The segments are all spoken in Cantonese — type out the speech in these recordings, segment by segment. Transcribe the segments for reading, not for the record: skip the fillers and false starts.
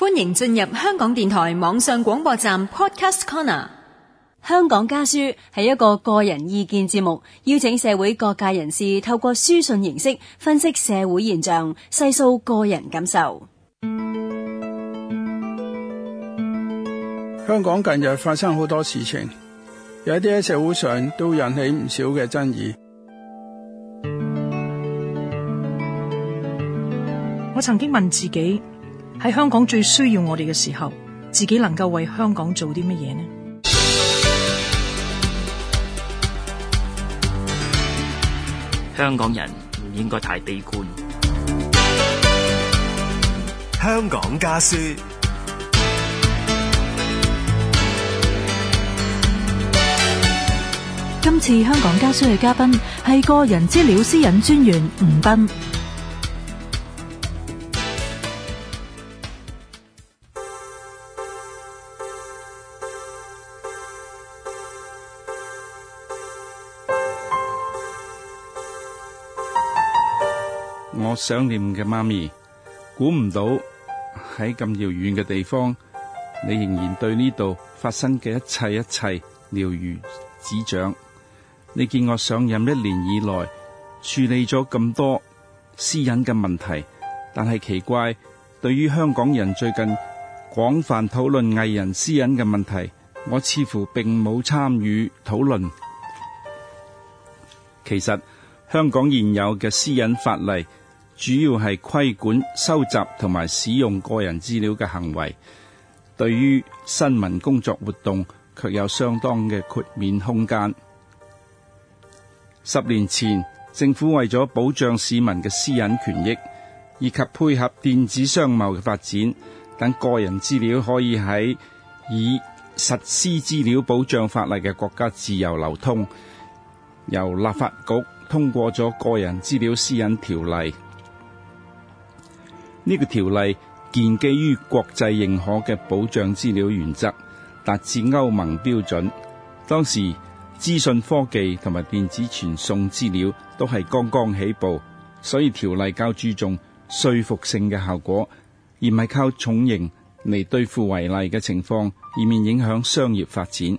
歡迎進入香港電台網上廣播站 Podcast Corner。 香港家書係一個個人意見節目，邀請社會各界人士透過書信形式分析社會現象，細數個人感受。 香港近日發生好多事情，有一啲喺社會上都引起唔少嘅爭議。 我曾經問自己，喺香港最需要我哋嘅時候，自己能夠為香港做啲乜嘢呢？ 香港人唔應該太悲觀。 香港家書。 今次香港家書嘅嘉賓係個人資料私隱專員吳彬。 我想念嘅媽咪，估唔到喺咁遙遠嘅地方，你仍然對呢度發生嘅一切了如指掌。你見我上任1年以來處理咗咁多私隱嘅問題，但係奇怪，對於香港人最近廣泛討論藝人私隱嘅問題，我似乎並冇參與討論。其實香港現有嘅私隱法例主要係規管收集同埋使用個人資料嘅行為，對於新聞工作活動卻有相當嘅豁免空間。10年前，政府為咗保障市民嘅私隱權益，以及配合電子商貿嘅發展，等個人資料可以喺以實施資料保障法例嘅國家自由流通，由立法局通過咗個人資料私隱條例。呢個條例建基於國際認可嘅保障資料原則，達至歐盟標準。當時資訊科技同埋電子傳送資料都係剛剛起步，所以條例較注重說服性嘅效果，而唔係靠重刑嚟對付違例嘅情況，以免影響商業發展。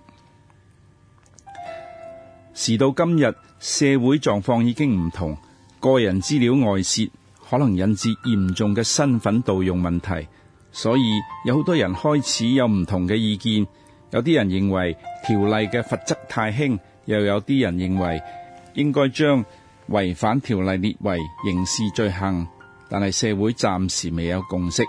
時到今日，社會狀況已經唔同，個人資料外泄可能引致嚴重嘅身份盜用問題，所以有好多人開始有唔同嘅意見。有啲人認為條例嘅罰則太輕，又有啲人認為應該將違反條例列為刑事罪行，但係社會暫時未有共識。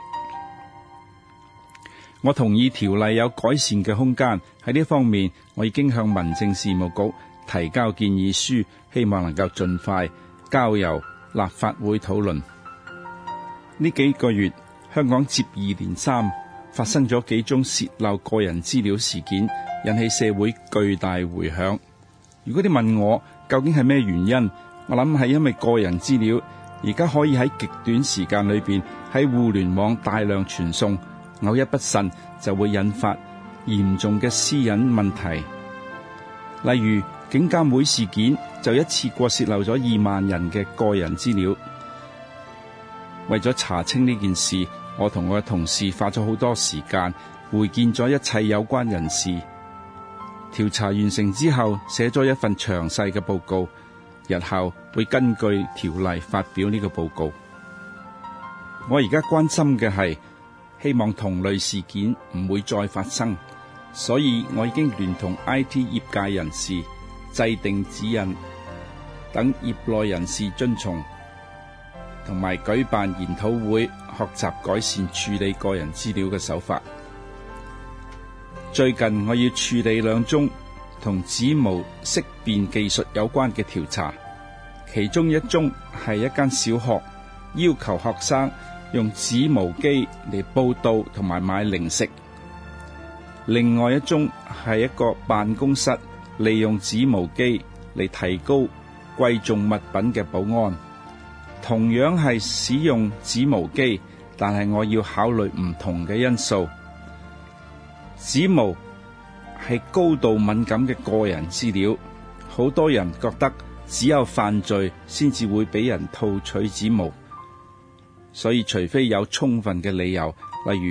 我同意條例有改善嘅空間，喺呢方面我已經向民政事務局提交建議書，希望能夠盡快交由立法會討論。呢幾個月，香港接二連三發生咗幾宗洩漏個人資料事件，引起社會巨大迴響。如果你問我究竟係咩原因，我諗係因為個人資料而家可以喺極短時間裏邊喺互聯網大量傳送，偶一不慎就會引發嚴重嘅私隱問題。例如警監會事件就一次過洩漏咗2萬人嘅個人資料。為咗查清呢件事，我同我嘅同事花咗好多時間會見咗一切有關人士。調查完成之後，寫咗一份詳細嘅報告，日後會根據條例發表呢個報告。我而家關心嘅係希望同類事件唔會再發生，所以我已經聯同 IT 業界人士制定指引，等業內人士遵從，同埋舉辦研討會，學習改善處理個人資料嘅手法。最近我要處理2宗同指模識別技術有關嘅調查，其中一宗係一間小學要求學生用指模機嚟報到同埋買零食，另外一宗係一個辦公室利用指模機嚟提高貴重物品嘅保安。同樣係使用指模機，但係我要考慮唔同嘅因素。指模係高度敏感嘅個人資料，好多人覺得只有犯罪先至會俾人套取指模，所以除非有充分嘅理由，例如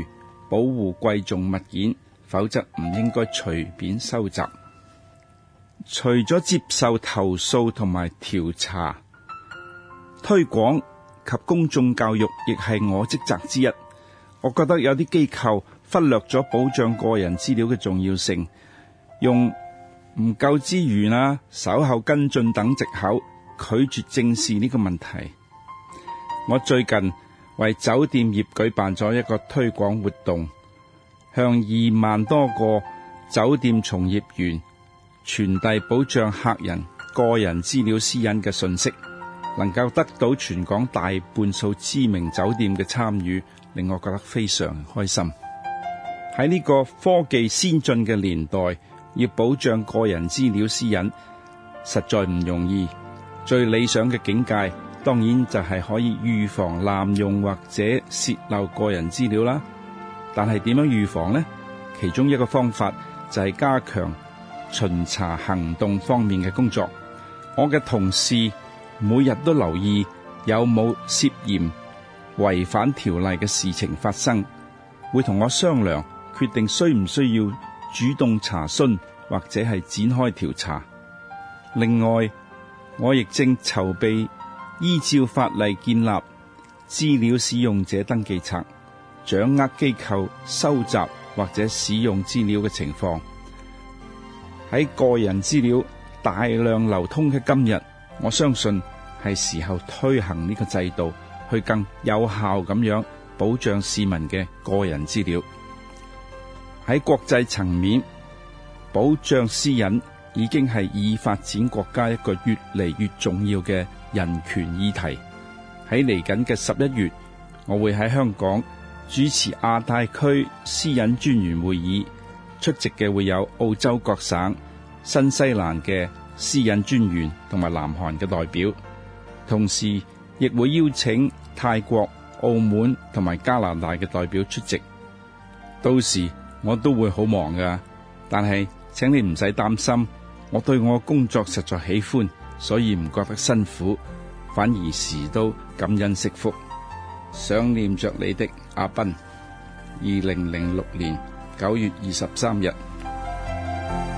保護貴重物件，否則唔應該隨便收集。除咗接受投訴同埋調查，推廣及公眾教育亦係我職責之一。我覺得有啲機構忽略咗保障個人資料嘅重要性，用唔夠資源啊、稍後跟進等藉口拒絕正視呢個問題。我最近為酒店業舉辦咗一個推廣活動，向2萬多個酒店從業員傳遞保障客人個人資料私隱嘅信息，能夠得到全港大半數知名酒店嘅參與，令我覺得非常開心。喺呢個科技先進嘅年代，要保障個人資料私隱實在唔容易。最理想嘅境界當然就係可以預防濫用或者洩漏個人資料啦。但係點樣預防呢？其中一個方法就係加強巡查行動方面嘅工作。我嘅同事每日都留意有冇涉嫌違反條例嘅事情發生，會同我商量決定需唔需要主動查詢或者係展開調查。另外，我亦正籌備依照法例建立資料使用者登記冊，掌握機構收集或者使用資料嘅情況。喺個人資料大量流通嘅今日，我相信係時候推行呢個制度，去更有效咁樣保障市民嘅個人資料。喺國際層面，保障私隱已經係已發展國家一個越嚟越重要嘅人權議題。喺嚟緊嘅11月，我會喺香港主持亞太區私隱專員會議，出席嘅會有澳洲各省、新西蘭嘅私隱專員同埋南韓嘅代表，同時亦會邀請泰國、澳門同埋加拿大嘅代表出席。到時我都會好忙㗎，但係請你唔使擔心，我對我工作實在喜歡，所以唔覺得辛苦，反而時都感恩惜福。想念着你的阿賓，2006年9月23日。